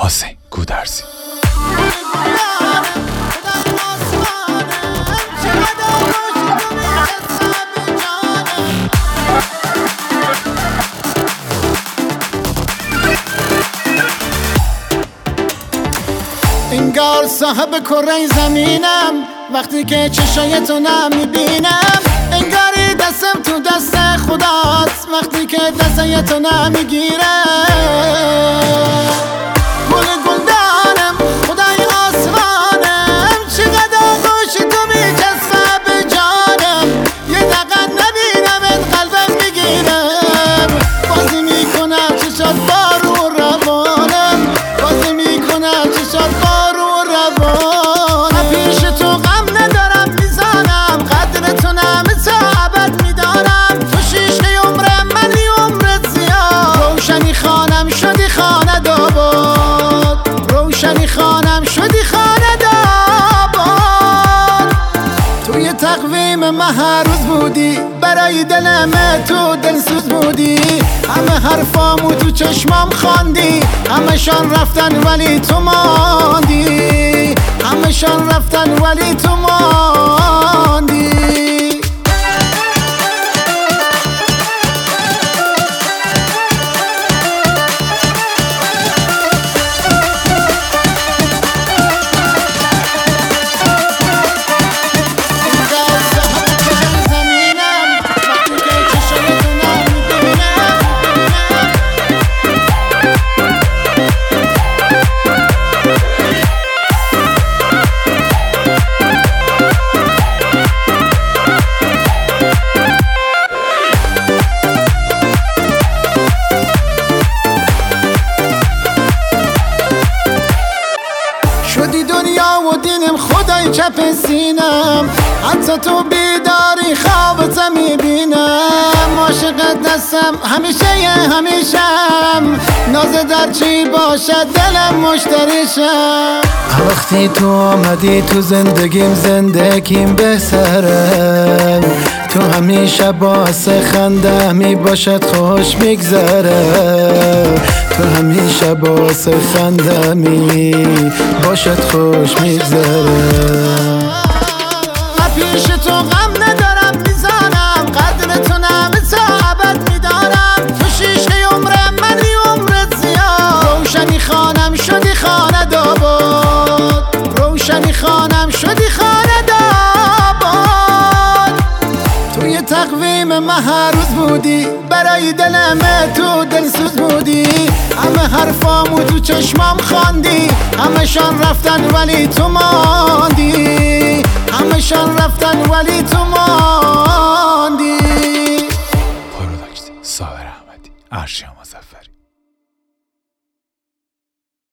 حسین گودرزی. انگار صاحب کره زمینم وقتی که چشای تو نمیبینم. انگاری دستم تو دست خداست وقتی که دستای تو نمیگیره. گل گلدانم خدای آسمانم چقدر خوش تو میچسبه به جانم. یه دقیقه نبینمت قلبم میگیرم. بازی میکنم چشات بارو روانم. بازی میکنم چشات بارو روانم. پیش تو غم ندارم میزانم قدر تو نمیسا عبد میدارم. تو شیشه عمرم منی عمرت زیاد. روشنی خانم شدی خانه داباد. روشنی خانم شدی خانه داباد. توی تقویم من هر روز بودی برای دلم تو دلسوز بودی. همه حرفامو تو چشمام خواندی. همشان رفتن ولی تو ماندی. همشان رفتن ولی تو ماندی. شدی دنیا و دینم خدای چپ سینم. حتی تو بیداری خوابت میبینم. عاشقت دستم همیشه همیشم. ناز در چی باشد دلم مشتریشم. وقتی تو آمدی تو زندگیم زندگیم بهتره. تو همیشه باعث خنده می باشد خوش میگذره. تو همیشه باعث خنده می باشد خوش میگذره. پیش تو غم ندارم میزانم قدر تو نمیسا عبد میدارم. تو شیشه عمرم منی عمرت زیاد. روشنی خانم شدی خانه داباد. روشنی خانم شدی خانه داباد. توی تقویم من هر روز بودی برای دلم تو دلسوز بودی. همه حرفامو تو چشمام خواندی. همشان رفتن ولی تو ماندی. همشان رفتن ولی تو ماندی. پروداکشن ساور احمدی، ارشیا مظفری.